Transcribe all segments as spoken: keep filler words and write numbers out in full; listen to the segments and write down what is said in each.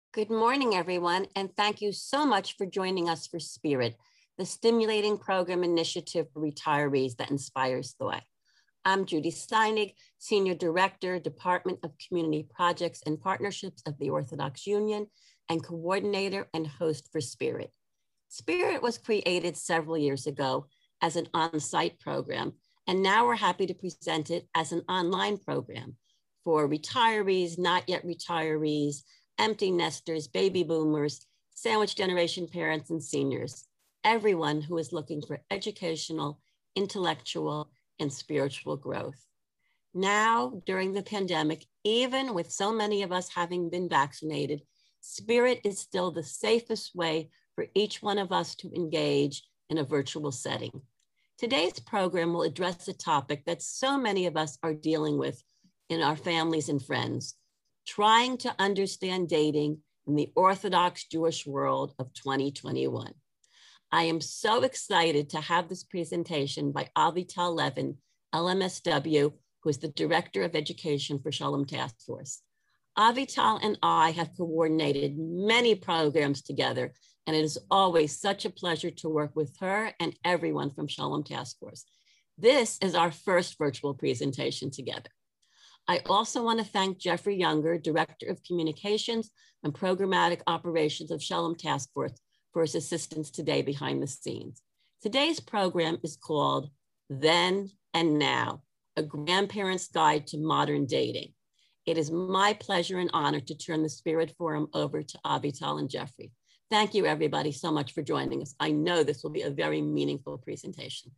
Good morning, everyone, and thank you so much for joining us for Spirit, the stimulating program initiative for retirees that inspires thought. I'm Judy Steinig, Senior Director, Department of Community Projects and Partnerships of the Orthodox Union, and coordinator and host for Spirit. Spirit was created several years ago as an on-site program, and now we're happy to present it as an online program for retirees, not yet retirees, empty nesters, baby boomers, sandwich generation parents, and seniors, everyone who is looking for educational, intellectual, and spiritual growth. Now, during the pandemic, even with so many of us having been vaccinated, Spirit is still the safest way for each one of us to engage in a virtual setting. Today's program will address a topic that so many of us are dealing with in our families and friends: trying to understand dating in the Orthodox Jewish world of twenty twenty-one. I am so excited to have this presentation by Avital Levin, L M S W, who is the Director of Education for Shalom Task Force. Avital and I have coordinated many programs together, and it is always such a pleasure to work with her and everyone from Shalom Task Force. This is our first virtual presentation together. I also want to thank Jeffrey Younger, Director of Communications and Programmatic Operations of Shalom Task Force, for his assistance today behind the scenes. Today's program is called Then and Now, a grandparent's guide to modern dating. It is my pleasure and honor to turn the Spirit Forum over to Avital and Jeffrey. Thank you, everybody, so much for joining us. I know this will be a very meaningful presentation.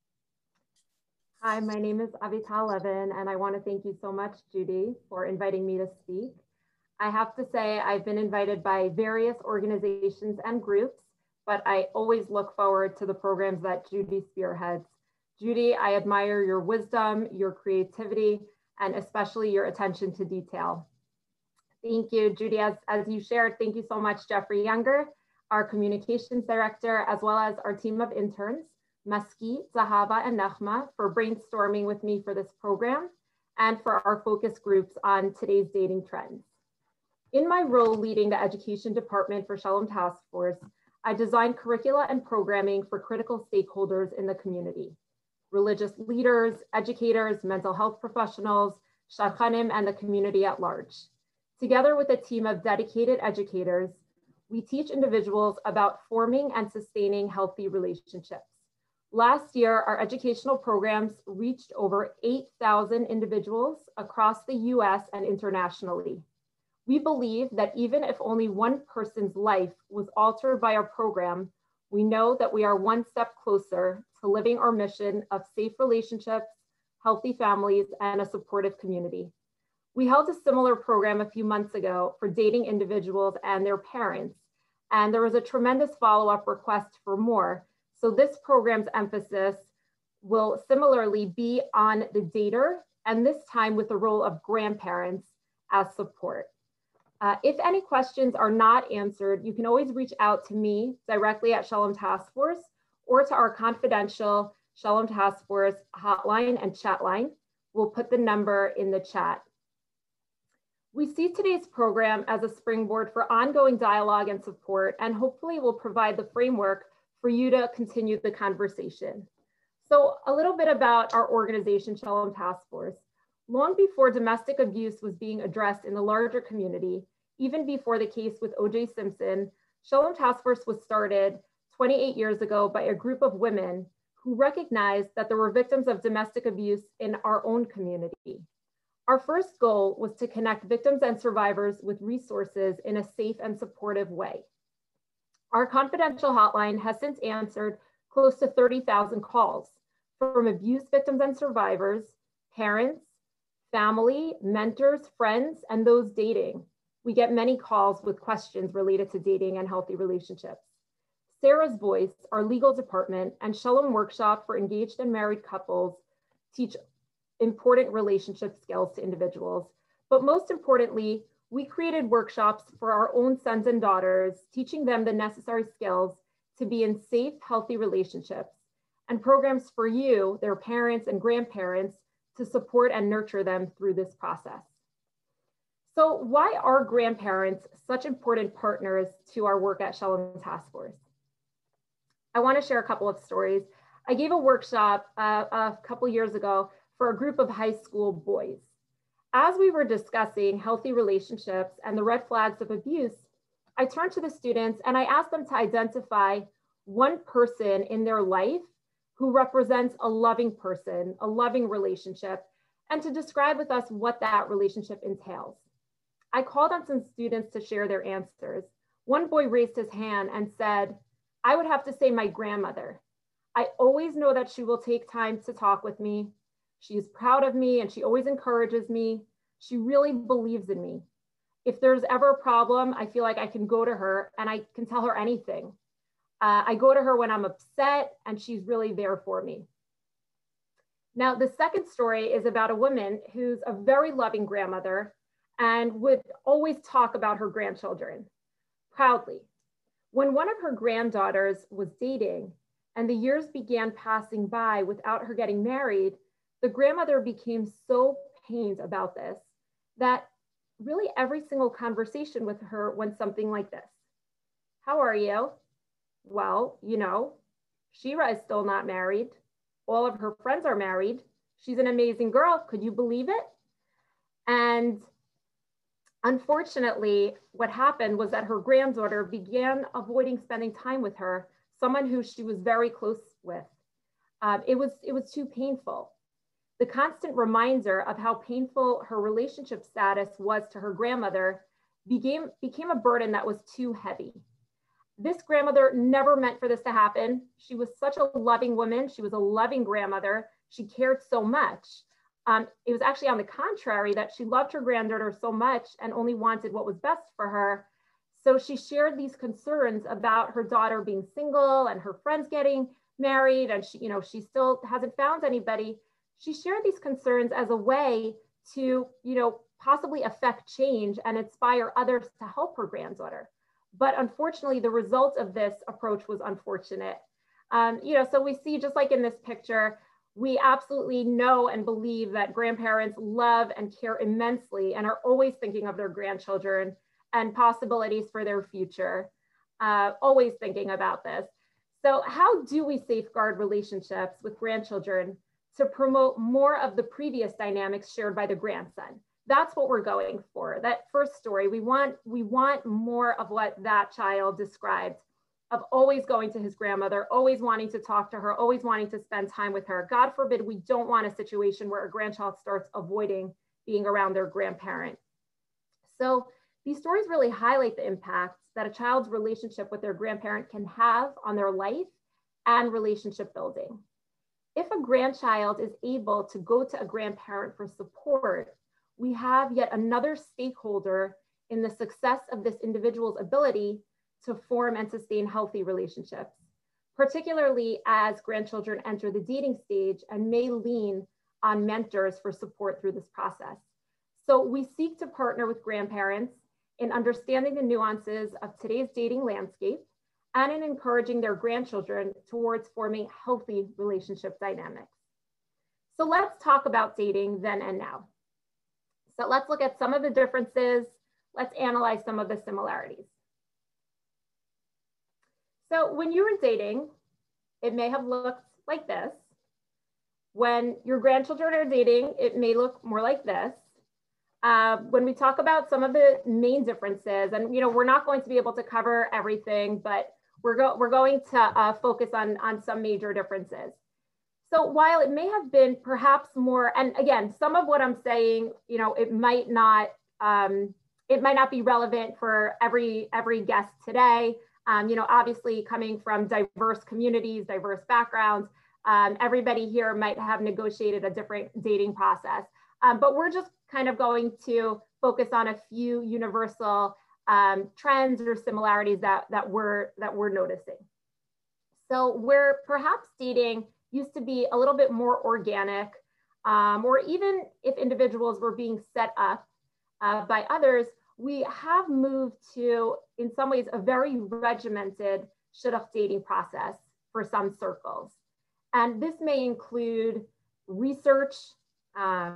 Hi, my name is Avital Levin, and I want to thank you so much, Judy, for inviting me to speak. I have to say I've been invited by various organizations and groups, but I always look forward to the programs that Judy spearheads. Judy, I admire your wisdom, your creativity, and especially your attention to detail. Thank you, Judy. As, as you shared, thank you so much, Jeffrey Younger, our communications director, as well as our team of interns, Maski, Zahava, and Nechma, for brainstorming with me for this program and for our focus groups on today's dating trends. In my role leading the education department for Shalom Task Force, I designed curricula and programming for critical stakeholders in the community: religious leaders, educators, mental health professionals, shadchanim, and the community at large. Together with a team of dedicated educators, we teach individuals about forming and sustaining healthy relationships. Last year, our educational programs reached over eight thousand individuals across the U S and internationally. We believe that even if only one person's life was altered by our program, we know that we are one step closer to living our mission of safe relationships, healthy families, and a supportive community. We held a similar program a few months ago for dating individuals and their parents, and there was a tremendous follow-up request for more. So this program's emphasis will similarly be on the dater, and this time with the role of grandparents as support. Uh, if any questions are not answered, you can always reach out to me directly at Shalom Task Force or to our confidential Shalom Task Force hotline and chat line. We'll put the number in the chat. We see today's program as a springboard for ongoing dialogue and support, and hopefully will provide the framework for you to continue the conversation. So a little bit about our organization, Shalom Task Force. Long before domestic abuse was being addressed in the larger community, even before the case with O J Simpson, Shalom Task Force was started twenty-eight years ago by a group of women who recognized that there were victims of domestic abuse in our own community. Our first goal was to connect victims and survivors with resources in a safe and supportive way. Our confidential hotline has since answered close to thirty thousand calls from abuse victims and survivors, parents, family, mentors, friends, and those dating. We get many calls with questions related to dating and healthy relationships. Sarah's Voice, our legal department, and Shalom Workshop for engaged and married couples teach important relationship skills to individuals. But most importantly, we created workshops for our own sons and daughters, teaching them the necessary skills to be in safe, healthy relationships, and programs for you, their parents and grandparents, to support and nurture them through this process. So why are grandparents such important partners to our work at Shalom Task Force? I want to share a couple of stories. I gave a workshop uh, a couple years ago for a group of high school boys. As we were discussing healthy relationships and the red flags of abuse, I turned to the students and I asked them to identify one person in their life who represents a loving person, a loving relationship, and to describe with us what that relationship entails. I called on some students to share their answers. One boy raised his hand and said, I would have to say my grandmother. I always know that she will take time to talk with me. She is proud of me and she always encourages me. She really believes in me. If there's ever a problem, I feel like I can go to her and I can tell her anything. Uh, I go to her when I'm upset and she's really there for me. Now, the second story is about a woman who's a very loving grandmother and would always talk about her grandchildren proudly. When one of her granddaughters was dating and the years began passing by without her getting married, the grandmother became so pained about this that really every single conversation with her went something like this. How are you? Well, you know, Shira is still not married. All of her friends are married. She's an amazing girl. Could you believe it? And unfortunately, what happened was that her granddaughter began avoiding spending time with her, someone who she was very close with. Um, it was, it was too painful. The constant reminder of how painful her relationship status was to her grandmother became, became a burden that was too heavy. This grandmother never meant for this to happen. She was such a loving woman. She was a loving grandmother. She cared so much. Um, it was actually on the contrary that she loved her granddaughter so much and only wanted what was best for her. So she shared these concerns about her daughter being single and her friends getting married, and she, you know, she still hasn't found anybody. She shared these concerns as a way to, you know, possibly affect change and inspire others to help her granddaughter. But unfortunately, the result of this approach was unfortunate. Um, you know, so we see, just like in this picture, we absolutely know and believe that grandparents love and care immensely and are always thinking of their grandchildren and possibilities for their future, uh, always thinking about this. So how do we safeguard relationships with grandchildren to promote more of the previous dynamics shared by the grandson? That's what we're going for. That first story, we want, we want more of what that child described, of always going to his grandmother, always wanting to talk to her, always wanting to spend time with her. God forbid, we don't want a situation where a grandchild starts avoiding being around their grandparent. So these stories really highlight the impact that a child's relationship with their grandparent can have on their life and relationship building. If a grandchild is able to go to a grandparent for support, we have yet another stakeholder in the success of this individual's ability to form and sustain healthy relationships, particularly as grandchildren enter the dating stage and may lean on mentors for support through this process. So we seek to partner with grandparents in understanding the nuances of today's dating landscape and in encouraging their grandchildren towards forming healthy relationship dynamics. So let's talk about dating then and now. So let's look at some of the differences. Let's analyze some of the similarities. So when you were dating, it may have looked like this. When your grandchildren are dating, it may look more like this. Uh, when we talk about some of the main differences, and you know, we're not going to be able to cover everything, but we're, go we're going to uh, focus on, on some major differences. So while it may have been perhaps more, and again, some of what I'm saying, you know, it might not, um, it might not be relevant for every, every guest today. Um, you know, obviously coming from diverse communities, diverse backgrounds, um, everybody here might have negotiated a different dating process. Um, but we're just kind of going to focus on a few universal um, trends or similarities that, that, we're, that we're noticing. So where perhaps dating used to be a little bit more organic, um, or even if individuals were being set up uh, by others, we have moved to, in some ways, a very regimented shidduch dating process for some circles. And this may include research, um,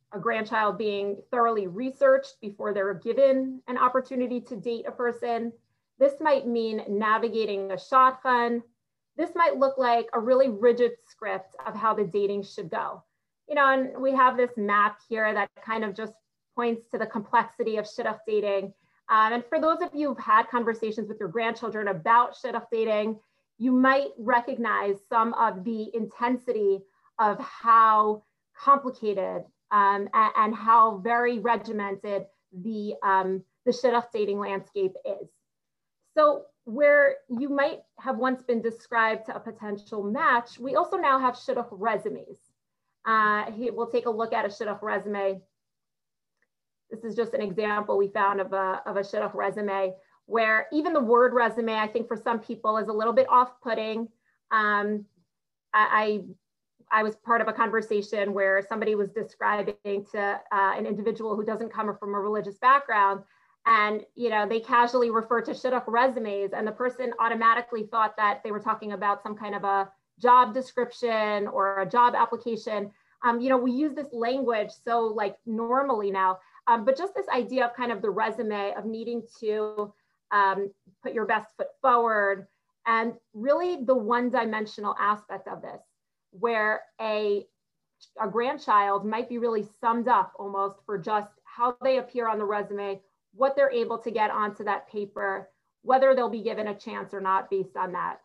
a grandchild being thoroughly researched before they're given an opportunity to date a person. This might mean navigating a shotgun. This might look like a really rigid script of how the dating should go. You know, and we have this map here that kind of just points to the complexity of shidduch dating. Um, and for those of you who've had conversations with your grandchildren about shidduch dating, you might recognize some of the intensity of how complicated um, and, and how very regimented the, um, the shidduch dating landscape is. So where you might have once been described to a potential match, we also now have shidduch resumes. Uh, here, we'll take a look at a shidduch resume. This is just an example we found of a, of a shidduch resume, where even the word resume, I think for some people is a little bit off-putting. Um, I, I was part of a conversation where somebody was describing to uh, an individual who doesn't come from a religious background, and you know they casually refer to shidduch resumes, and the person automatically thought that they were talking about some kind of a job description or a job application. Um, you know, we use this language so like normally now, um, but just this idea of kind of the resume of needing to um, put your best foot forward, and really the one-dimensional aspect of this, where a, a grandchild might be really summed up almost for just how they appear on the resume, what they're able to get onto that paper, whether they'll be given a chance or not based on that.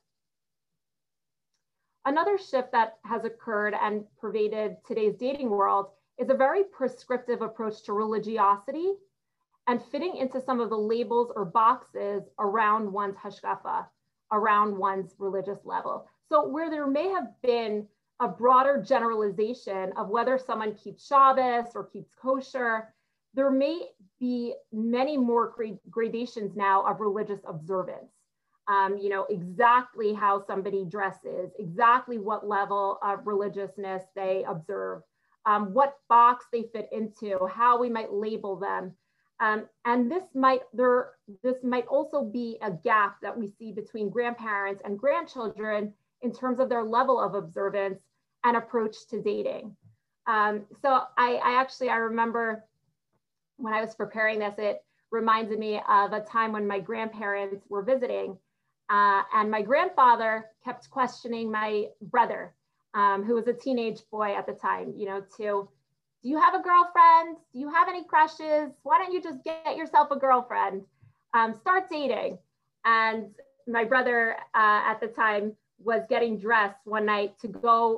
Another shift that has occurred and pervaded today's dating world is a very prescriptive approach to religiosity and fitting into some of the labels or boxes around one's hashkafa, around one's religious level. So where there may have been a broader generalization of whether someone keeps Shabbos or keeps kosher, there may be many more grad gradations now of religious observance. Um, you know, exactly how somebody dresses, exactly what level of religiousness they observe, um, what box they fit into, how we might label them. Um, and this might, there, this might also be a gap that we see between grandparents and grandchildren in terms of their level of observance and approach to dating. Um, so I, I actually, I remember when I was preparing this, it reminded me of a time when my grandparents were visiting. Uh, and my grandfather kept questioning my brother, um, who was a teenage boy at the time, you know, to, do you have a girlfriend? Do you have any crushes? Why don't you just get yourself a girlfriend? Um, start dating. And my brother uh, at the time was getting dressed one night to go,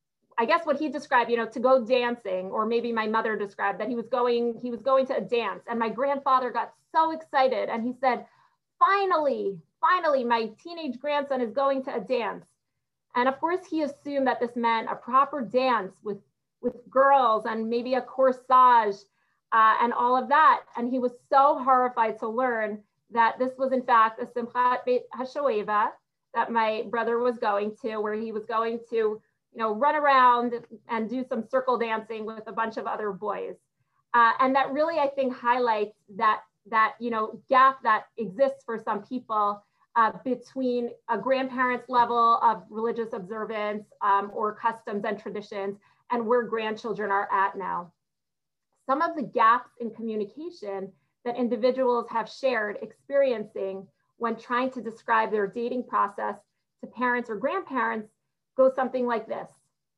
I guess what he described, you know, to go dancing, or maybe my mother described that he was going, he was going to a dance. And my grandfather got so excited and he said, finally, finally, my teenage grandson is going to a dance. And of course, he assumed that this meant a proper dance with, with girls and maybe a corsage uh, and all of that. And he was so horrified to learn that this was in fact a Simchat Beit HaShoeva that my brother was going to, where he was going to, you know, run around and do some circle dancing with a bunch of other boys. Uh, and that really, I think, highlights that, that, you know, gap that exists for some people uh, between a grandparent's level of religious observance um, or customs and traditions and where grandchildren are at now. Some of the gaps in communication that individuals have shared experiencing when trying to describe their dating process to parents or grandparents goes something like this.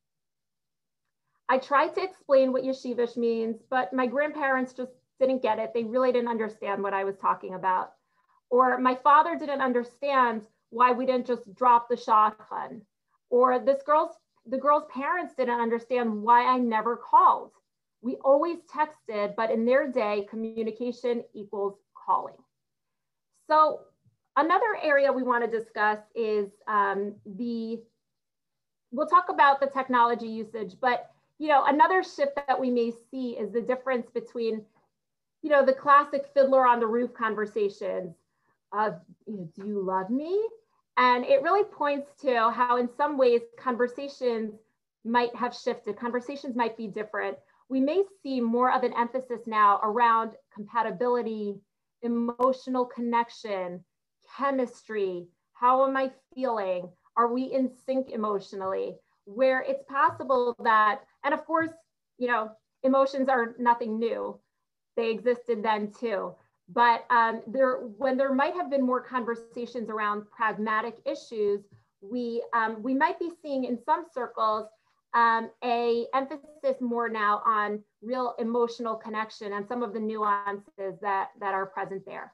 I tried to explain what yeshivish means, but my grandparents just didn't get it. They really didn't understand what I was talking about. Or my father didn't understand why we didn't just drop the shotgun. Or this girl's, the girl's parents didn't understand why I never called. We always texted, but in their day, communication equals calling. So another area we want to discuss is um, the, we'll talk about the technology usage, but you know, another shift that we may see is the difference between, you know, the classic Fiddler on the Roof conversations of, you know, do you love me? And it really points to how in some ways conversations might have shifted, conversations might be different. We may see more of an emphasis now around compatibility, emotional connection, chemistry, how am I feeling? Are we in sync emotionally? Where it's possible that, and of course, you know, emotions are nothing new. They existed then too. But um, there, when there might have been more conversations around pragmatic issues, we, um, we might be seeing in some circles um, a emphasis more now on real emotional connection and some of the nuances that, that are present there.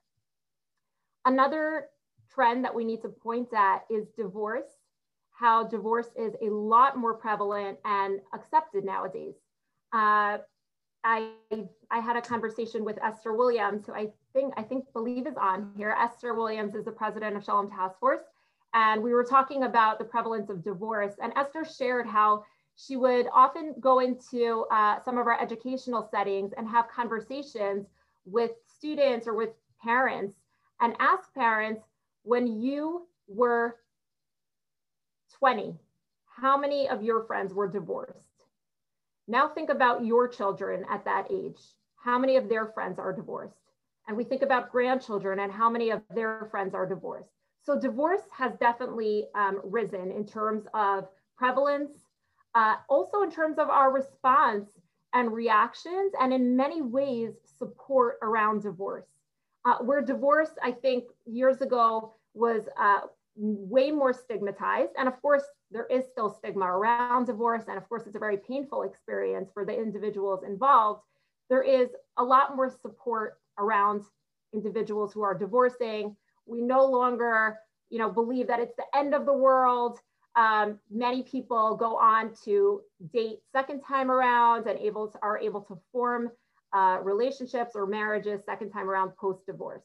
Another trend that we need to point at is divorce, how divorce is a lot more prevalent and accepted nowadays. Uh, I, I had a conversation with Esther Williams, who I think, I think believe is on here. Esther Williams is the president of Shalom Task Force. And we were talking about the prevalence of divorce. And Esther shared how she would often go into uh, some of our educational settings and have conversations with students or with parents and ask parents, when you were twenty, how many of your friends were divorced? Now think about your children at that age. How many of their friends are divorced? And we think about grandchildren and how many of their friends are divorced. So divorce has definitely um, risen in terms of prevalence, uh, also in terms of our response and reactions, and in many ways, support around divorce. Uh, where divorce, I think years ago was uh, way more stigmatized. And of course, there is still stigma around divorce. And of course, it's a very painful experience for the individuals involved. There is a lot more support around individuals who are divorcing. We no longer, you know, believe that it's the end of the world. Um, many people go on to date second time around and able to, are able to form uh, relationships or marriages second time around post-divorce.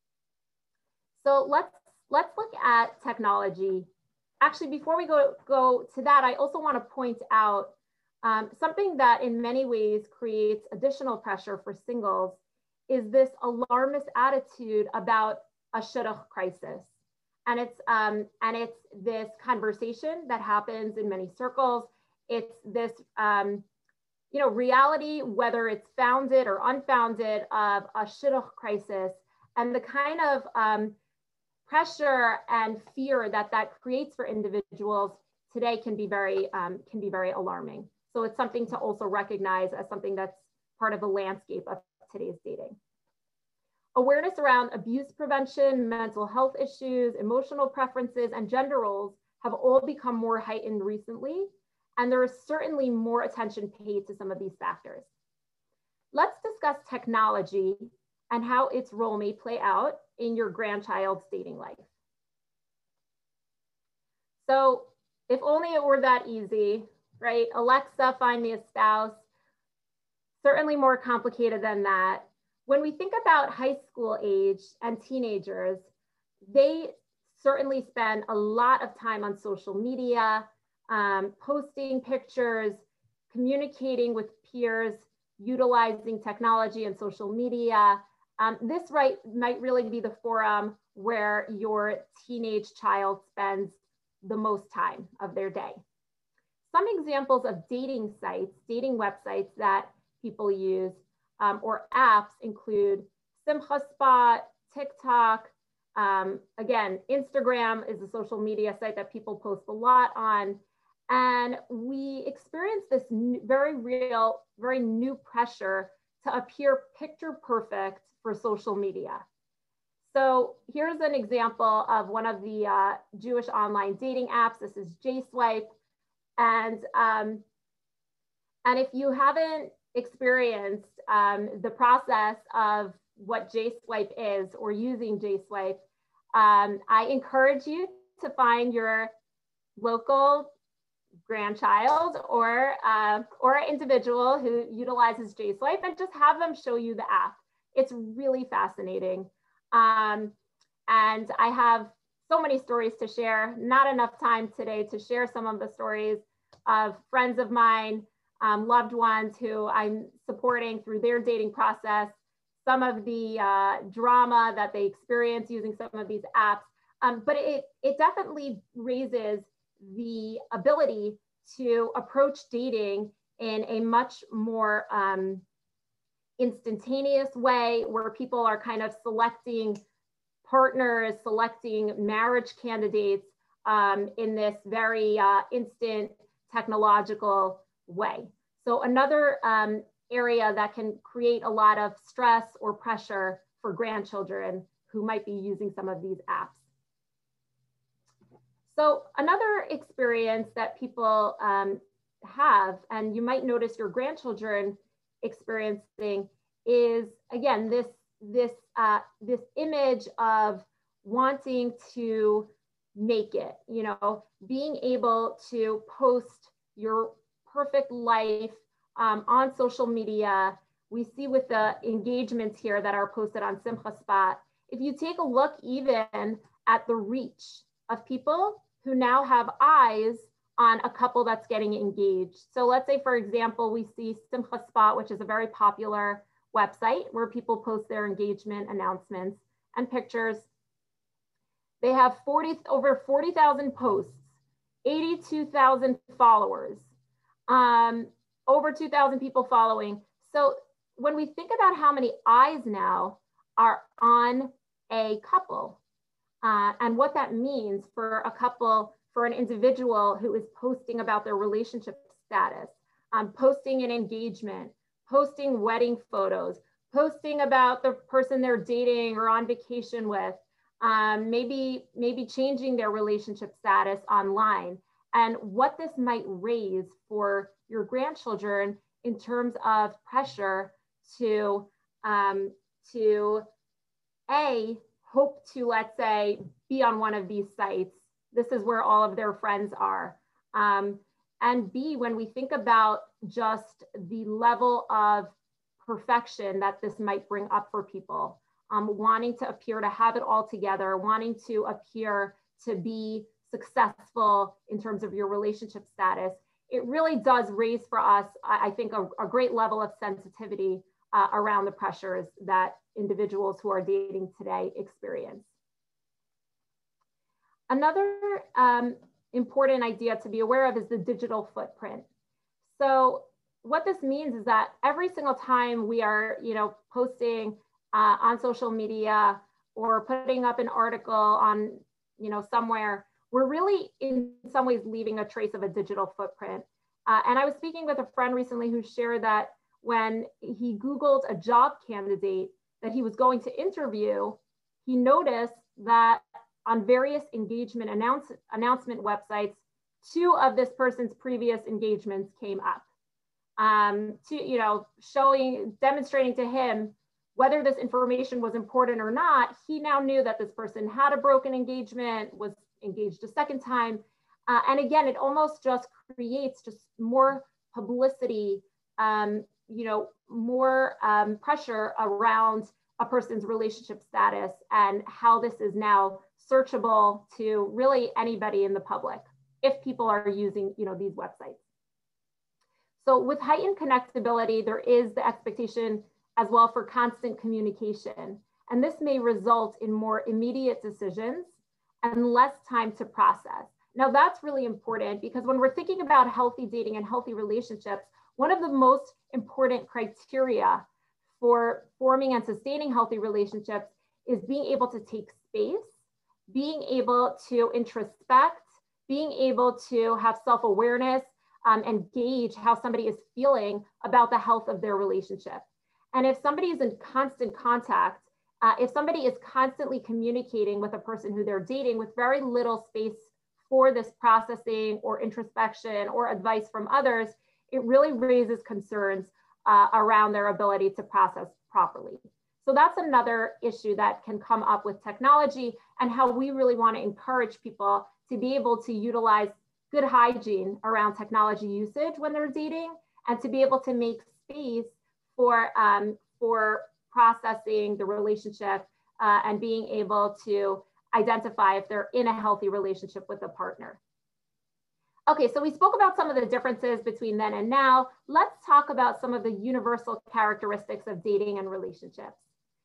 So let's let's look at technology. Actually, before we go, go to that, I also want to point out um, something that in many ways creates additional pressure for singles is this alarmist attitude about a shidduch crisis. And it's, um, and it's this conversation that happens in many circles. It's this um, you know, reality, whether it's founded or unfounded, of a shidduch crisis, and the kind of um, pressure and fear that that creates for individuals today can be very um, can be very alarming. So it's something to also recognize as something that's part of the landscape of today's dating. Awareness around abuse prevention, mental health issues, emotional preferences, and gender roles have all become more heightened recently, and there is certainly more attention paid to some of these factors. Let's discuss technology and how its role may play out in your grandchild's dating life. So if only it were that easy, right? Alexa, find me a spouse. Certainly more complicated than that. When we think about high school age and teenagers, they certainly spend a lot of time on social media, um, posting pictures, communicating with peers, utilizing technology and social media. Um, this right might really be the forum where your teenage child spends the most time of their day. Some examples of dating sites, dating websites that people use um, or apps include Simcha Spot, TikTok. Um, again, Instagram is a social media site that people post a lot on. And we experience this very real, very new pressure to appear picture perfect for social media. So here's an example of one of the uh, Jewish online dating apps. This is J-Swipe. And, um, and if you haven't experienced um, the process of what J-Swipe is or using J-Swipe, um, I encourage you to find your local grandchild or, uh, or individual who utilizes J-Swipe and just have them show you the app. It's really fascinating. Um, and I have so many stories to share, not enough time today to share some of the stories of friends of mine, um, loved ones who I'm supporting through their dating process, some of the uh, drama that they experience using some of these apps. Um, but it, it definitely raises the ability to approach dating in a much more um, instantaneous way, where people are kind of selecting partners, selecting marriage candidates um, in this very uh, instant technological way. So another um, area that can create a lot of stress or pressure for grandchildren who might be using some of these apps. So another experience that people um, have, and you might notice your grandchildren experiencing, is again this this uh, this image of wanting to make it, you know, being able to post your perfect life um, on social media. We see with the engagements here that are posted on Simcha Spot, if you take a look even at the reach of people who now have eyes on a couple that's getting engaged. So let's say, for example, we see Simcha Spot, which is a very popular website where people post their engagement announcements and pictures. They have forty, over forty thousand posts, eighty-two thousand followers, um, over two thousand people following. So when we think about how many eyes now are on a couple, uh, and what that means for a couple, for an individual who is posting about their relationship status, um, posting an engagement, posting wedding photos, posting about the person they're dating or on vacation with, um, maybe, maybe changing their relationship status online, and what this might raise for your grandchildren in terms of pressure to, um, to A, hope to, let's say, be on one of these sites. This is where all of their friends are. Um, and B, when we think about just the level of perfection that this might bring up for people, um, wanting to appear to have it all together, wanting to appear to be successful in terms of your relationship status, it really does raise for us, I think, a, a great level of sensitivity uh, around the pressures that individuals who are dating today experience. Another um, important idea to be aware of is the digital footprint. So what this means is that every single time we are, you know, posting uh, on social media or putting up an article on, you know, somewhere, we're really in some ways leaving a trace of a digital footprint. Uh, and I was speaking with a friend recently who shared that when he Googled a job candidate that he was going to interview, he noticed that on various engagement announce, announcement websites, two of this person's previous engagements came up. Um, to, you know, showing, demonstrating to him whether this information was important or not. He now knew that this person had a broken engagement, was engaged a second time. Uh, and again, it almost just creates just more publicity, um, you know, more um, pressure around a person's relationship status and how this is now searchable to really anybody in the public if people are using, you know, these websites. So with heightened connectability, there is the expectation as well for constant communication. And this may result in more immediate decisions and less time to process. Now that's really important because when we're thinking about healthy dating and healthy relationships, one of the most important criteria for forming and sustaining healthy relationships is being able to take space, being able to introspect, being able to have self-awareness um, and gauge how somebody is feeling about the health of their relationship. And if somebody is in constant contact, uh, if somebody is constantly communicating with a person who they're dating with very little space for this processing or introspection or advice from others, it really raises concerns uh, around their ability to process properly. So that's another issue that can come up with technology and how we really want to encourage people to be able to utilize good hygiene around technology usage when they're dating and to be able to make space for, um, for processing the relationship uh, and being able to identify if they're in a healthy relationship with a partner. Okay, so we spoke about some of the differences between then and now. Let's talk about some of the universal characteristics of dating and relationships.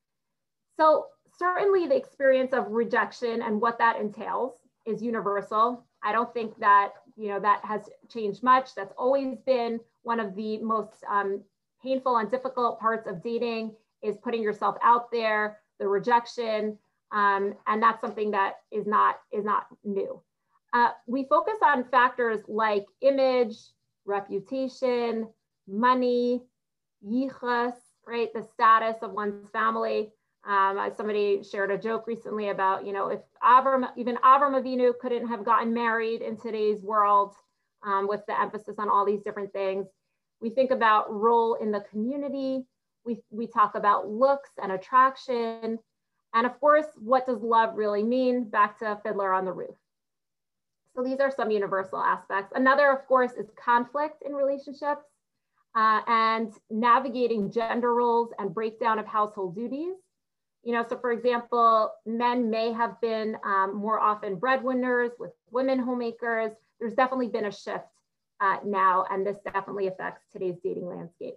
So certainly the experience of rejection and what that entails is universal. I don't think that, you know, that has changed much. That's always been one of the most um, painful and difficult parts of dating is putting yourself out there, the rejection, um, and that's something that is not, is not new. Uh, we focus on factors like image, reputation, money, yichus, right, the status of one's family. Um, somebody shared a joke recently about, you know, if Avram, even Avram Avinu couldn't have gotten married in today's world, um, with the emphasis on all these different things. We think about role in the community. We, we talk about looks and attraction. And of course, what does love really mean? Back to Fiddler on the Roof. So these are some universal aspects. Another, of course, is conflict in relationships uh, and navigating gender roles and breakdown of household duties. You know, so for example, men may have been um, more often breadwinners with women homemakers. There's definitely been a shift uh, now, and this definitely affects today's dating landscape.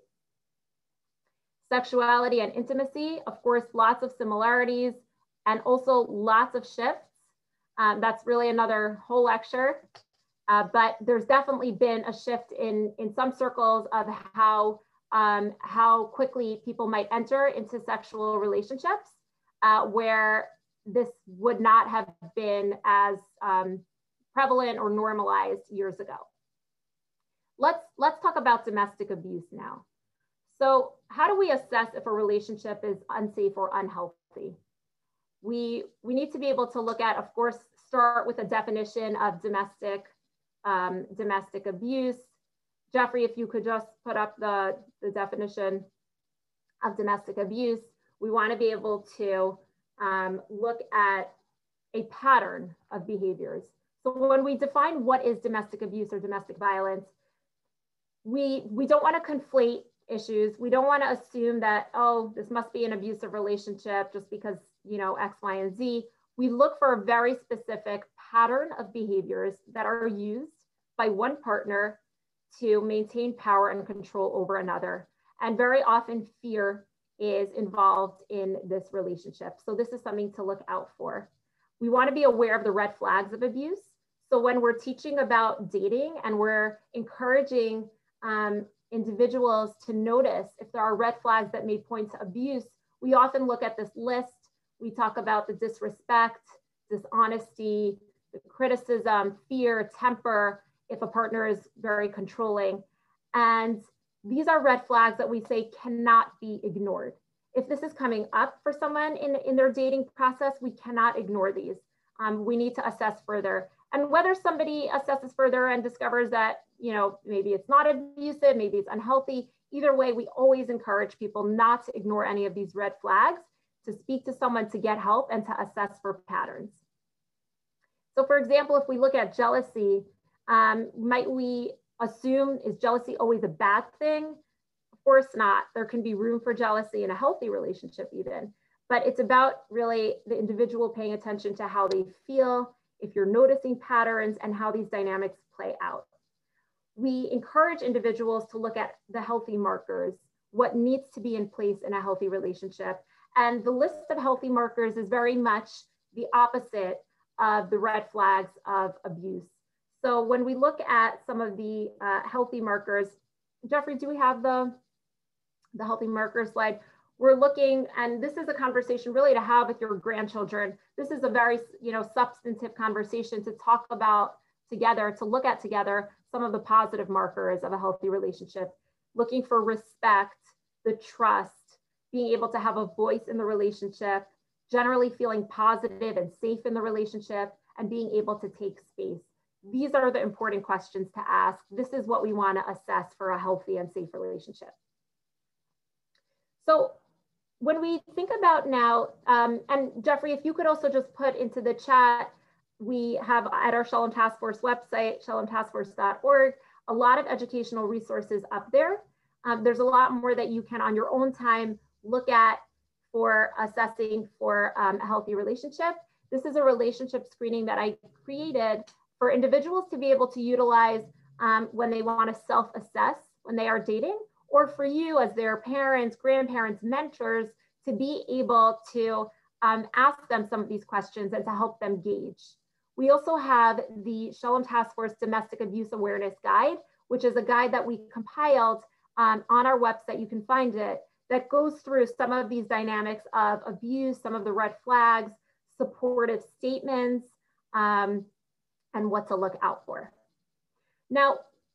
Sexuality and intimacy, of course, lots of similarities and also lots of shifts. Um, that's really another whole lecture, uh, but there's definitely been a shift in, in some circles of how, um, how quickly people might enter into sexual relationships, uh, where this would not have been as um, prevalent or normalized years ago. Let's, let's talk about domestic abuse now. So how do we assess if a relationship is unsafe or unhealthy? We, we need to be able to look at, of course, start with a definition of domestic, um, domestic abuse. Jeffrey, if you could just put up the, the definition of domestic abuse. We want to be able to um, look at a pattern of behaviors. So when we define what is domestic abuse or domestic violence, we, we don't want to conflate issues. We don't want to assume that, oh, this must be an abusive relationship just because, you know, X, Y, and Z. We look for a very specific pattern of behaviors that are used by one partner to maintain power and control over another. And very often fear is involved in this relationship. So this is something to look out for. We want to be aware of the red flags of abuse. So when we're teaching about dating and we're encouraging um, individuals to notice if there are red flags that may point to abuse, we often look at this list. We talk about the disrespect, dishonesty, the criticism, fear, temper, if a partner is very controlling. And these are red flags that we say cannot be ignored. If this is coming up for someone in, in their dating process, we cannot ignore these. Um, we need to assess further. And whether somebody assesses further and discovers that, you know, maybe it's not abusive, maybe it's unhealthy, either way, we always encourage people not to ignore any of these red flags, to speak to someone to get help and to assess for patterns. So for example, if we look at jealousy, um, might we assume, is jealousy always a bad thing? Of course not. There can be room for jealousy in a healthy relationship even, but it's about really the individual paying attention to how they feel, if you're noticing patterns and how these dynamics play out. We encourage individuals to look at the healthy markers, what needs to be in place in a healthy relationship. And the list of healthy markers is very much the opposite of the red flags of abuse. So when we look at some of the uh, healthy markers, Jeffrey, do we have the, the healthy marker slide? We're looking, and this is a conversation really to have with your grandchildren. This is a very, you know, substantive conversation to talk about together, to look at together some of the positive markers of a healthy relationship, looking for respect, the trust, being able to have a voice in the relationship, generally feeling positive and safe in the relationship, and being able to take space. These are the important questions to ask. This is what we want to assess for a healthy and safe relationship. So when we think about now, um, and Jeffrey, if you could also just put into the chat, we have at our Shalom Task Force website, shalom task force dot org, a lot of educational resources up there. Um, there's a lot more that you can on your own time look at for assessing for um, a healthy relationship. This is a relationship screening that I created for individuals to be able to utilize um, when they want to self-assess when they are dating, or for you as their parents, grandparents, mentors, to be able to um, ask them some of these questions and to help them gauge. We also have the Shalom Task Force Domestic Abuse Awareness Guide, which is a guide that we compiled um, on our website. You can find it, that goes through some of these dynamics of abuse, some of the red flags, supportive statements, um, and what to look out for. Now,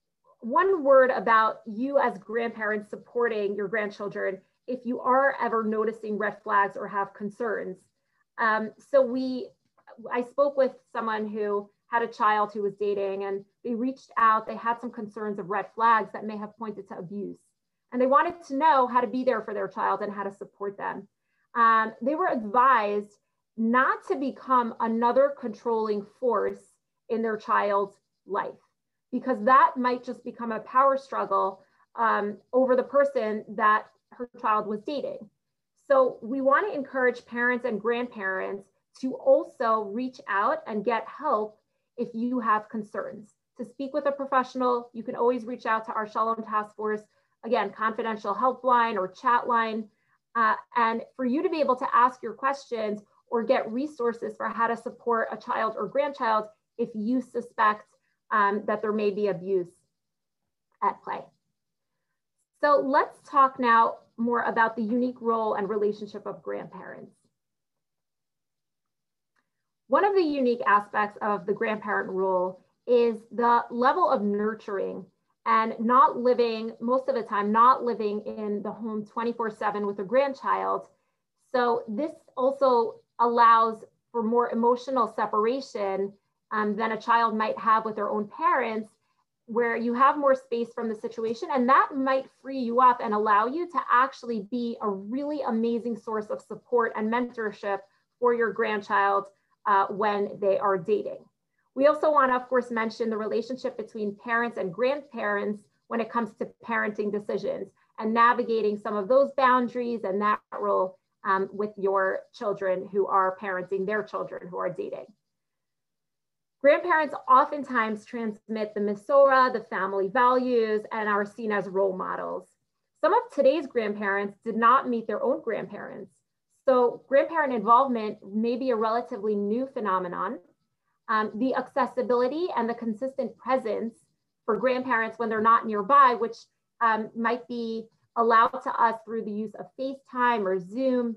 one word about you as grandparents supporting your grandchildren if you are ever noticing red flags or have concerns. Um, so we, I spoke with someone who had a child who was dating, and they reached out, they had some concerns of red flags that may have pointed to abuse. And they wanted to know how to be there for their child and how to support them. Um, they were advised not to become another controlling force in their child's life, because that might just become a power struggle um, over the person that her child was dating. So we want to encourage parents and grandparents to also reach out and get help if you have concerns. To speak with a professional, you can always reach out to our Shalom Task Force, again, confidential helpline or chat line. Uh, and for you to be able to ask your questions or get resources for how to support a child or grandchild if you suspect um, that there may be abuse at play. So let's talk now more about the unique role and relationship of grandparents. One of the unique aspects of the grandparent role is the level of nurturing and not living, most of the time, not living in the home twenty-four seven with a grandchild. So this also allows for more emotional separation um, than a child might have with their own parents, where you have more space from the situation, and that might free you up and allow you to actually be a really amazing source of support and mentorship for your grandchild uh, when they are dating. We also want to, of course, mention the relationship between parents and grandparents when it comes to parenting decisions and navigating some of those boundaries and that role um, with your children who are parenting their children who are dating. Grandparents oftentimes transmit the Mesorah, the family values, and are seen as role models. Some of today's grandparents did not meet their own grandparents. So grandparent involvement may be a relatively new phenomenon. Um, the accessibility and the consistent presence for grandparents when they're not nearby, which um, might be allowed to us through the use of FaceTime or Zoom,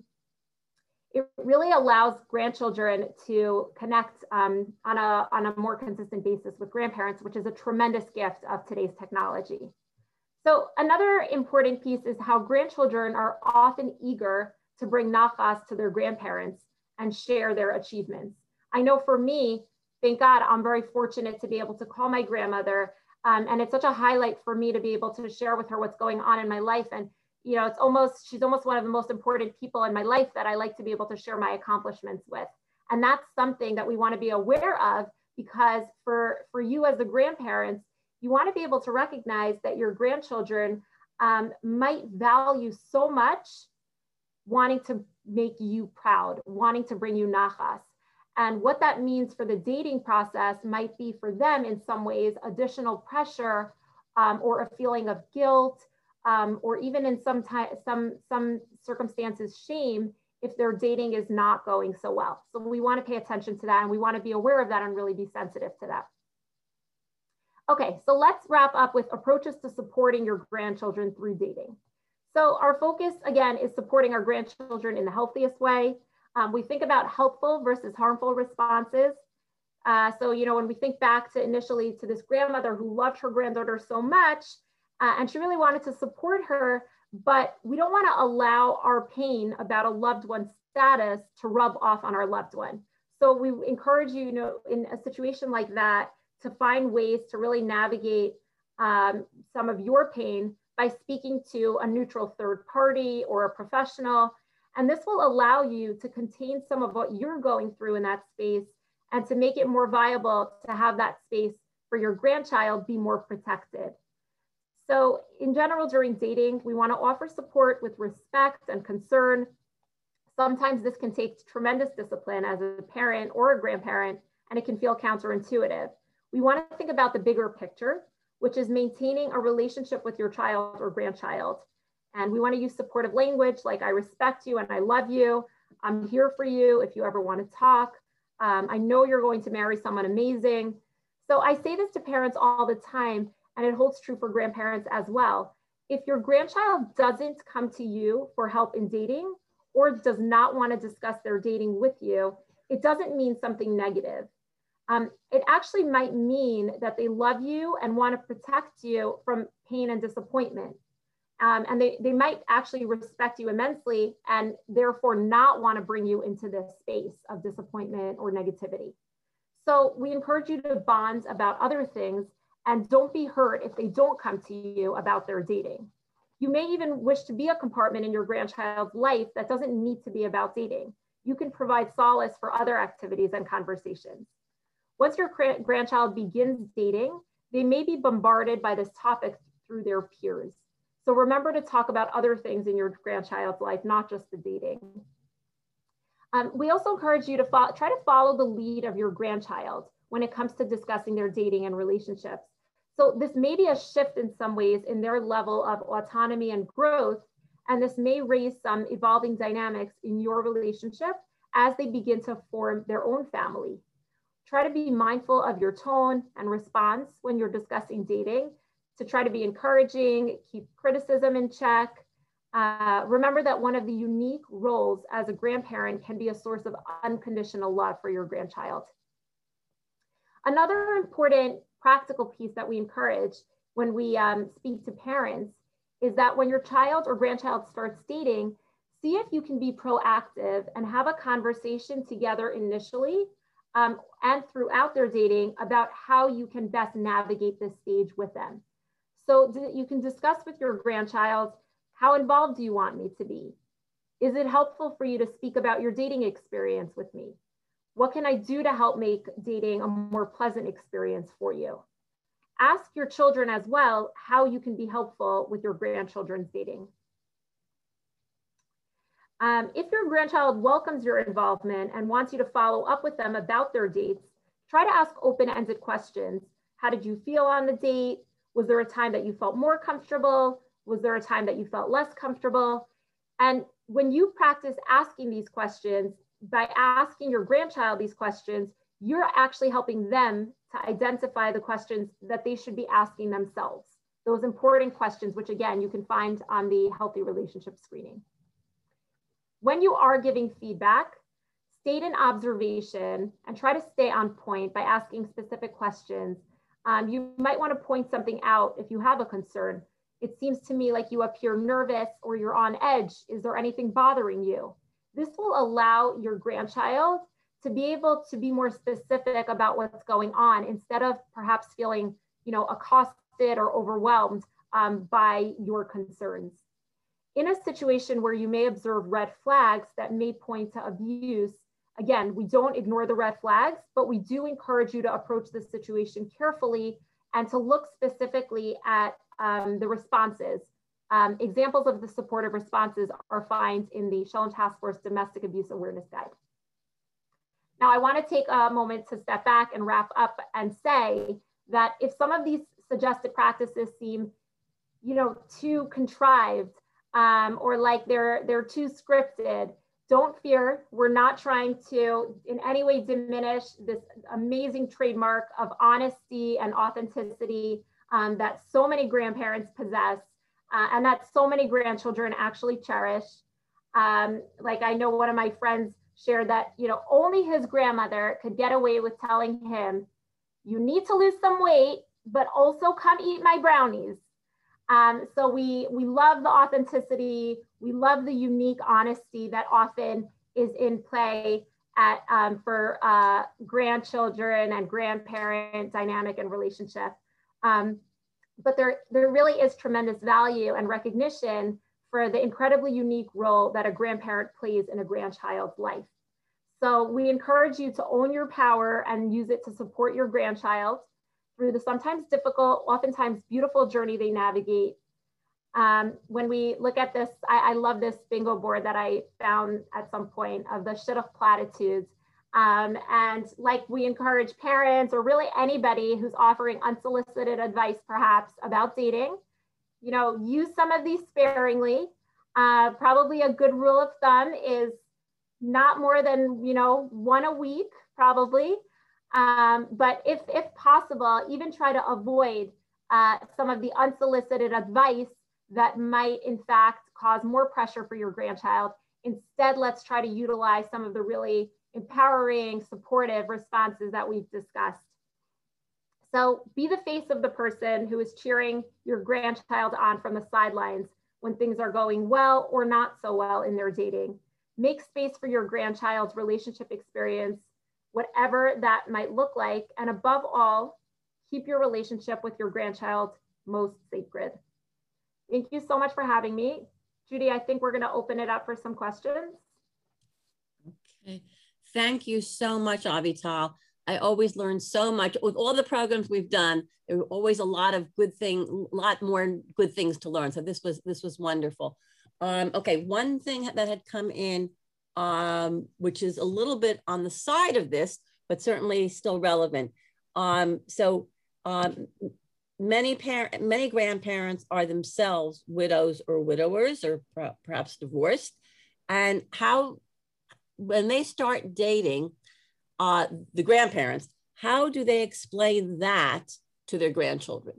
it really allows grandchildren to connect um, on, a, on a more consistent basis with grandparents, which is a tremendous gift of today's technology. So another important piece is how grandchildren are often eager to bring nachas to their grandparents and share their achievements. I know for me, thank God, I'm very fortunate to be able to call my grandmother. Um, and it's such a highlight for me to be able to share with her what's going on in my life. And, you know, it's almost, she's almost one of the most important people in my life that I like to be able to share my accomplishments with. And that's something that we want to be aware of, because for, for you as the grandparents, you want to be able to recognize that your grandchildren um, might value so much wanting to make you proud, wanting to bring you nachas. And what that means for the dating process might be for them in some ways additional pressure um, or a feeling of guilt, um, or even in some, some, some circumstances, shame if their dating is not going so well. So we want to pay attention to that, and we want to be aware of that and really be sensitive to that. Okay, so let's wrap up with approaches to supporting your grandchildren through dating. So our focus, again, is supporting our grandchildren in the healthiest way. Um, we think about helpful versus harmful responses. Uh, so, you know, when we think back to initially to this grandmother who loved her granddaughter so much, uh, and she really wanted to support her, but we don't want to allow our pain about a loved one's status to rub off on our loved one. So we encourage you, you know, in a situation like that, to find ways to really navigate um, some of your pain by speaking to a neutral third party or a professional. And this will allow you to contain some of what you're going through in that space and to make it more viable to have that space for your grandchild be more protected. So in general, during dating, we want to offer support with respect and concern. Sometimes this can take tremendous discipline as a parent or a grandparent, and it can feel counterintuitive. We want to think about the bigger picture, which is maintaining a relationship with your child or grandchild. And we want to use supportive language like, I respect you and I love you. I'm here for you if you ever want to talk. Um, I know you're going to marry someone amazing. So I say this to parents all the time, and it holds true for grandparents as well. If your grandchild doesn't come to you for help in dating or does not want to discuss their dating with you, it doesn't mean something negative. Um, it actually might mean that they love you and want to protect you from pain and disappointment. Um, and they, they might actually respect you immensely and therefore not want to bring you into this space of disappointment or negativity. So we encourage you to bond about other things and don't be hurt if they don't come to you about their dating. You may even wish to be a compartment in your grandchild's life that doesn't need to be about dating. You can provide solace for other activities and conversations. Once your grandchild begins dating, they may be bombarded by this topic through their peers. So remember to talk about other things in your grandchild's life, not just the dating. Um, we also encourage you to follow, try to follow the lead of your grandchild when it comes to discussing their dating and relationships. So this may be a shift in some ways in their level of autonomy and growth, and this may raise some evolving dynamics in your relationship as they begin to form their own family. Try to be mindful of your tone and response when you're discussing dating, to try to be encouraging, keep criticism in check. Uh, remember that one of the unique roles as a grandparent can be a source of unconditional love for your grandchild. Another important practical piece that we encourage when we um, speak to parents is that when your child or grandchild starts dating, see if you can be proactive and have a conversation together initially um, and throughout their dating about how you can best navigate this stage with them. So you can discuss with your grandchild, how involved do you want me to be? Is it helpful for you to speak about your dating experience with me? What can I do to help make dating a more pleasant experience for you? Ask your children as well how you can be helpful with your grandchildren's dating. Um, if your grandchild welcomes your involvement and wants you to follow up with them about their dates, try to ask open-ended questions. How did you feel on the date? Was there a time that you felt more comfortable? Was there a time that you felt less comfortable? And when you practice asking these questions, by asking your grandchild these questions, you're actually helping them to identify the questions that they should be asking themselves. Those important questions, which again, you can find on the Healthy Relationship Screening. When you are giving feedback, state an observation and try to stay on point by asking specific questions. Um, you might want to point something out if you have a concern. It seems to me like you appear nervous or you're on edge. Is there anything bothering you? This will allow your grandchild to be able to be more specific about what's going on instead of perhaps feeling, you know, accosted or overwhelmed um, by your concerns. In a situation where you may observe red flags that may point to abuse, again, we don't ignore the red flags, but we do encourage you to approach the situation carefully and to look specifically at um, the responses. Um, examples of the supportive responses are found in the Shellam Task Force Domestic Abuse Awareness Guide. Now, I want to take a moment to step back and wrap up and say that if some of these suggested practices seem, you know, too contrived um, or like they're, they're too scripted, don't fear. We're not trying to in any way diminish this amazing trademark of honesty and authenticity um, that so many grandparents possess uh, and that so many grandchildren actually cherish. Um, like I know one of my friends shared that, you know, only his grandmother could get away with telling him, you need to lose some weight, but also come eat my brownies. Um, so we, we love the authenticity. We love the unique honesty that often is in play at, um, for uh, grandchildren and grandparent dynamic and relationship. Um, but there, there really is tremendous value and recognition for the incredibly unique role that a grandparent plays in a grandchild's life. So we encourage you to own your power and use it to support your grandchild through the sometimes difficult, oftentimes beautiful journey they navigate. Um, when we look at this, I, I love this bingo board that I found at some point of the shidduch platitudes. Um, and like we encourage parents or really anybody who's offering unsolicited advice perhaps about dating, you know, use some of these sparingly. Uh, probably a good rule of thumb is not more than, you know, one a week, probably. Um, but if, if possible, even try to avoid uh, some of the unsolicited advice that might in fact cause more pressure for your grandchild. Instead, let's try to utilize some of the really empowering, supportive responses that we've discussed. So be the face of the person who is cheering your grandchild on from the sidelines when things are going well or not so well in their dating. Make space for your grandchild's relationship experience, whatever that might look like. And above all, keep your relationship with your grandchild most sacred. Thank you so much for having me. Judy, I think we're going to open it up for some questions. Okay. Thank you so much, Avital. I always learn so much with all the programs we've done. There were always a lot of good thing, a lot more good things to learn. So this was this was wonderful. Um, okay, one thing that had come in, um, which is a little bit on the side of this, but certainly still relevant. Um, so um, many parent, many grandparents are themselves widows or widowers, or per perhaps divorced, and how when they start dating. Uh, the grandparents, how do they explain that to their grandchildren?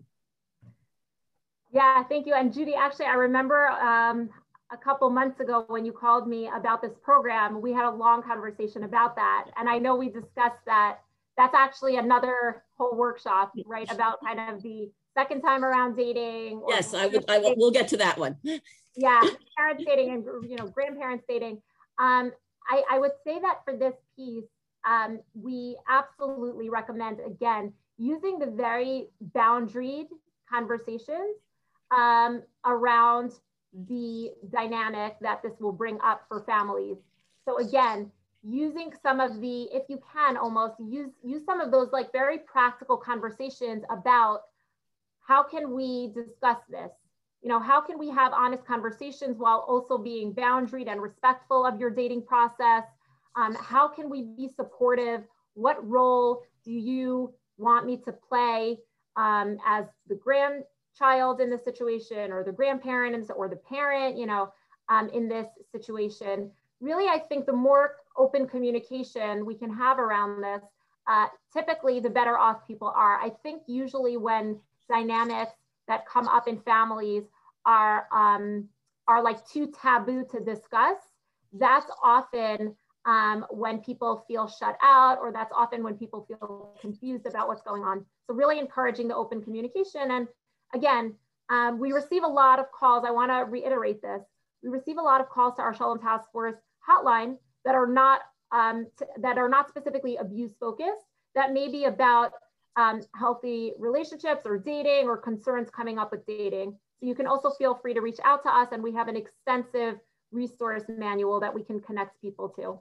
Yeah, thank you. And Judy, actually, I remember um, a couple months ago when you called me about this program, we had a long conversation about that. And I know we discussed that. That's actually another whole workshop, right? About kind of the second time around dating. Or yes, I would. I will. We'll get to that one. Yeah, parents dating and you know grandparents dating. Um, I, I would say that for this piece, Um, we absolutely recommend, again, using the very boundaried conversations um, around the dynamic that this will bring up for families. So again, using some of the, if you can almost use, use some of those like very practical conversations about how can we discuss this? You know, how can we have honest conversations while also being boundaried and respectful of your dating process? Um, how can we be supportive? What role do you want me to play um, as the grandchild in the situation, or the grandparent, in, or the parent, you know, um, in this situation? Really, I think the more open communication we can have around this, uh, typically the better off people are. I think usually when dynamics that come up in families are, um, are like too taboo to discuss, that's often Um, when people feel shut out, or that's often when people feel confused about what's going on. So really encouraging the open communication. And again, um, we receive a lot of calls. I want to reiterate this. We receive a lot of calls to our Shalom Task Force hotline that are not um, that are not specifically abuse focused, that may be about um, healthy relationships or dating or concerns coming up with dating. So you can also feel free to reach out to us, and we have an extensive resource manual that we can connect people to.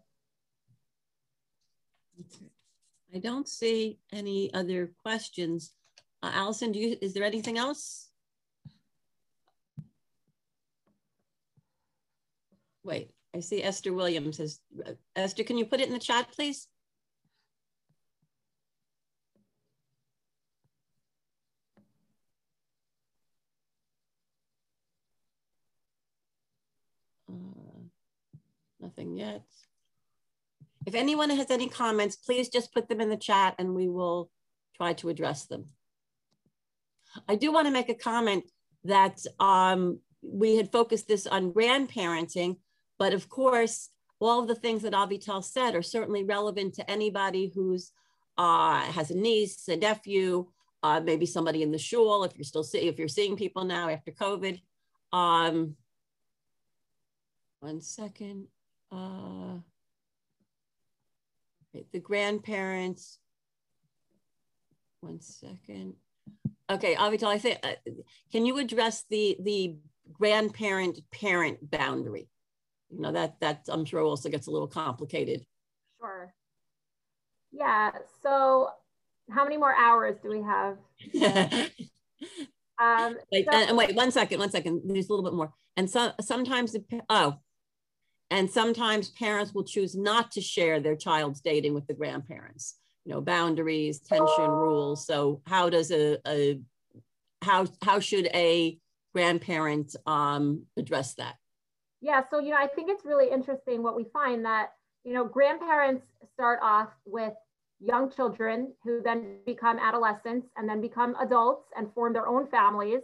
I don't see any other questions. Uh, Allison, do you, is there anything else? Wait, I see Esther Williams has, Esther, can you put it in the chat, please? Uh, nothing yet. If anyone has any comments, please just put them in the chat and we will try to address them. I do want to make a comment that um, we had focused this on grandparenting, but of course, all of the things that Avital said are certainly relevant to anybody who's uh, has a niece, a nephew, uh, maybe somebody in the shul, if you're still see, if you're seeing people now after COVID. Um, one second. Uh, okay, the grandparents. One second. Okay, Avital, I think, uh, can you address the the grandparent parent boundary? You know, that that I'm sure also gets a little complicated. Sure. Yeah. So, how many more hours do we have? um, wait, so and, and wait, one second, one second. There's a little bit more. And so sometimes, the, oh, and sometimes parents will choose not to share their child's dating with the grandparents. You know, boundaries, tension, rules. So how does a, a how how should a grandparent um, address that? Yeah, so you know, I think it's really interesting what we find that you know grandparents start off with young children who then become adolescents and then become adults and form their own families.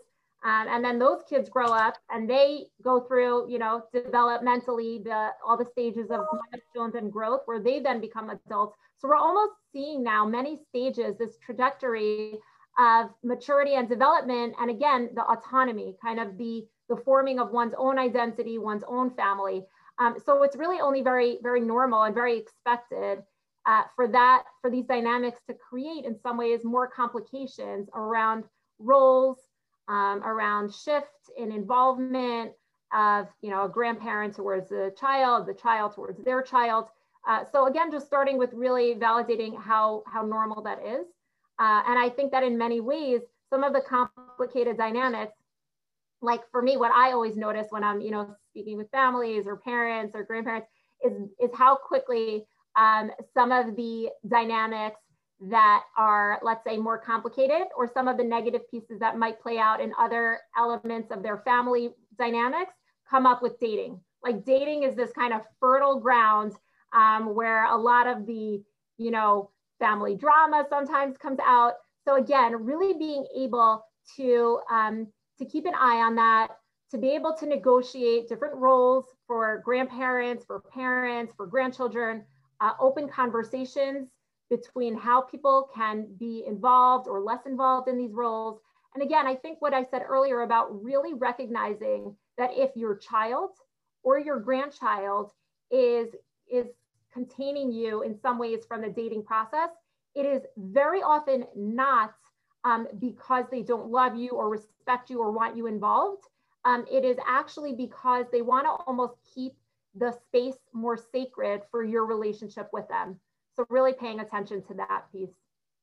Um, and then those kids grow up and they go through, you know, developmentally the all the stages of milestones and growth where they then become adults. So we're almost seeing now many stages, this trajectory of maturity and development. And again, the autonomy, kind of the, the forming of one's own identity, one's own family. Um, so it's really only very, very normal and very expected uh, for that, for these dynamics to create in some ways more complications around roles, Um, around shift in involvement of, you know, a grandparent towards the child, the child towards their child. Uh, so again, just starting with really validating how, how normal that is. Uh, and I think that in many ways, some of the complicated dynamics, like for me, what I always notice when I'm, you know, speaking with families or parents or grandparents is, is how quickly um, some of the dynamics that are, let's say, more complicated, or some of the negative pieces that might play out in other elements of their family dynamics come up with dating. Like dating is this kind of fertile ground um, where a lot of the, you know, family drama sometimes comes out. So again, really being able to, um, to keep an eye on that, to be able to negotiate different roles for grandparents, for parents, for grandchildren, uh, open conversations between how people can be involved or less involved in these roles. And again, I think what I said earlier about really recognizing that if your child or your grandchild is, is containing you in some ways from the dating process, it is very often not um, because they don't love you or respect you or want you involved. Um, it is actually because they want to almost keep the space more sacred for your relationship with them. So really paying attention to that piece.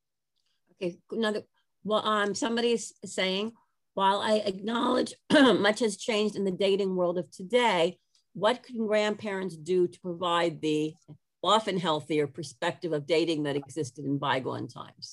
Okay, another, well, um, somebody's saying, while I acknowledge much has changed in the dating world of today, what can grandparents do to provide the often healthier perspective of dating that existed in bygone times?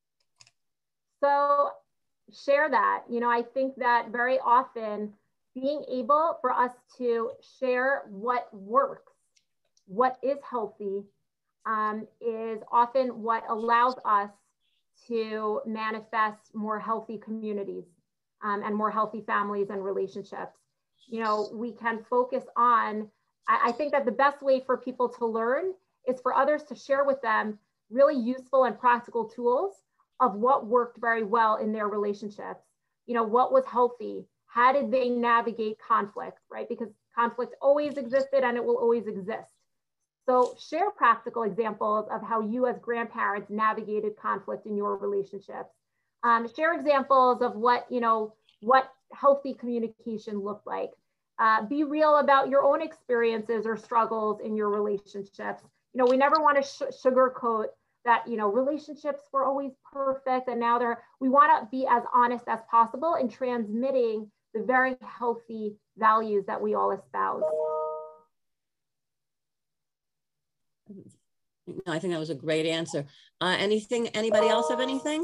So share that. You know, I think that very often being able for us to share what works, what is healthy, Um, is often what allows us to manifest more healthy communities um, and more healthy families and relationships. You know, we can focus on, I, I think that the best way for people to learn is for others to share with them really useful and practical tools of what worked very well in their relationships. You know, what was healthy? How did they navigate conflict, right? Because conflict always existed and it will always exist. So share practical examples of how you as grandparents navigated conflict in your relationships. Um, share examples of what, you know, what healthy communication looked like. Uh, be real about your own experiences or struggles in your relationships. You know, we never want to sh- sugarcoat that, you know, relationships were always perfect and now they're, we want to be as honest as possible in transmitting the very healthy values that we all espouse. No, I think that was a great answer. Uh, anything, anybody else have anything?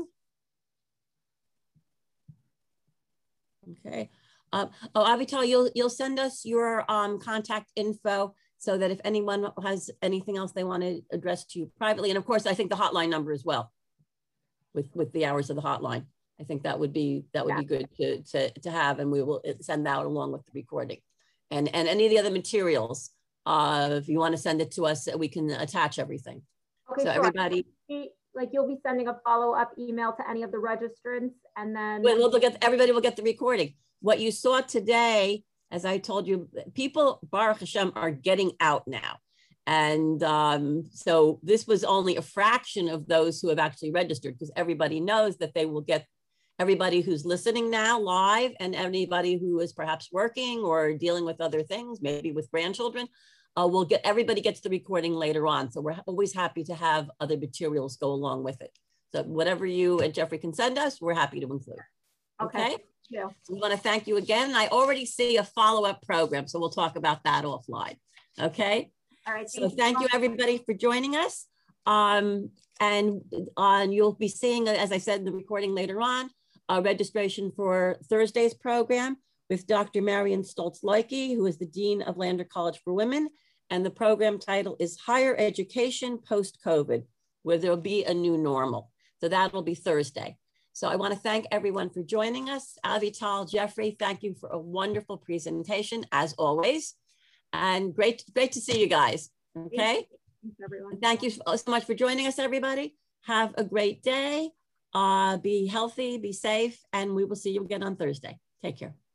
Okay. Uh, oh, Avital, you'll, you'll send us your um, contact info so that if anyone has anything else they want to address to you privately, and of course, I think the hotline number as well, with, with the hours of the hotline. I think that would be, that would yeah. be good to, to, to have, and we will send that along with the recording. And, and any of the other materials. Uh, if you want to send it to us, we can attach everything. Okay, so sure. everybody, like you'll be sending a follow-up email to any of the registrants, and then we'll, we'll get everybody will get the recording. What you saw today, as I told you, people, Baruch Hashem, are getting out now, and um, so this was only a fraction of those who have actually registered, because everybody knows that they will get. Everybody who's listening now live, and anybody who is perhaps working or dealing with other things, maybe with grandchildren, uh, we'll get, everybody gets the recording later on. So we're always happy to have other materials go along with it. So whatever you and Jeffrey can send us, we're happy to include. Okay. okay? Yeah. So we want to thank you again. I already see a follow-up program, so we'll talk about that offline. Okay. All right. So thank you everybody for joining us. Um, and on, you'll be seeing, as I said in the recording later on, Uh, registration for Thursday's program with Doctor Marian Stoltz-Leike, who is the Dean of Lander College for Women. And the program title is Higher Education Post-COVID, where there'll be a new normal. So that'll be Thursday. So I want to thank everyone for joining us. Avital, Jeffrey, thank you for a wonderful presentation, as always. And great, great to see you guys, okay? Thanks, everyone. Thank you so much for joining us, everybody. Have a great day. Uh, be healthy, be safe, and we will see you again on Thursday. Take care.